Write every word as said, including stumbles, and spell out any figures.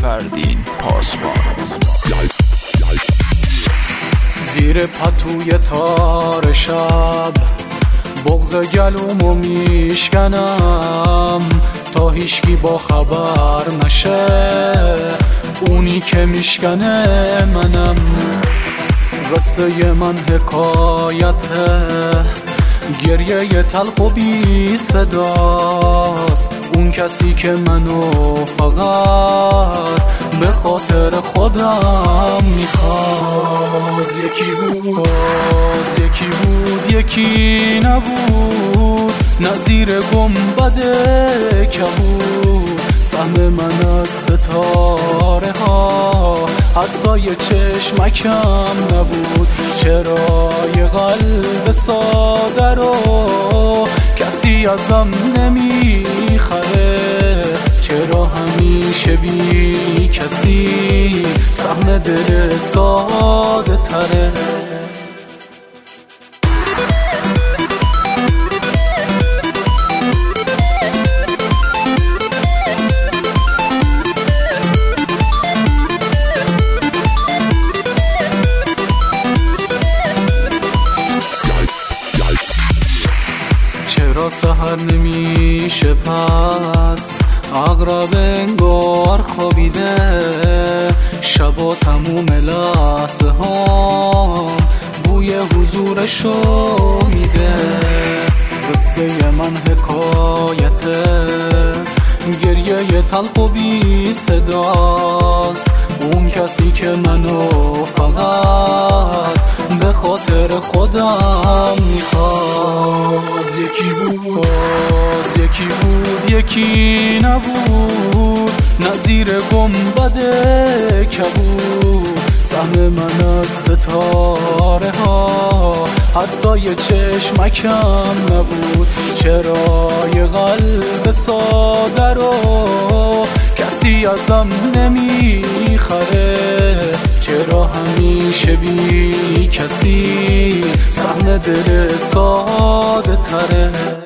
فردین پاسبان. زیر پتوی تار شب بغض گلومو میشکنم تا هیچکی با خبر نشه، اونی که میشکنه منم. قصه من حکایته، گریه تلخ و بی صداست. اون کسی که منو فقط به خاطر خودم میخواست. یکی بود باز یکی بود یکی نبود، نظیر گنبد کبود. سهم من از ستاره ها حتی یه چشمکم نبود. چرا یه قلب ساده رو کسی ازم نمیخره؟ چرا همیشه بی کسی سهم دل ساده تره؟ چرا سحر نمیشه پس؟ عقرب انگار خوابیده، شبا تموم لحظه ها بوی حضورشو میده. قصه من حکایته، گریه تلخ و بی صداست. اون کسی که منو فقط به خاطر خودم میخواست. یکی بود باز یکی بود یکی نبود، نظیر گنبد کبود. سهم من از ستاره ها حتی یه چشمکم نبود. چرا یه قلب ساده رو کسی ازم نمیخره؟ چرا همیشه بی کسی سهم دل ساده تره؟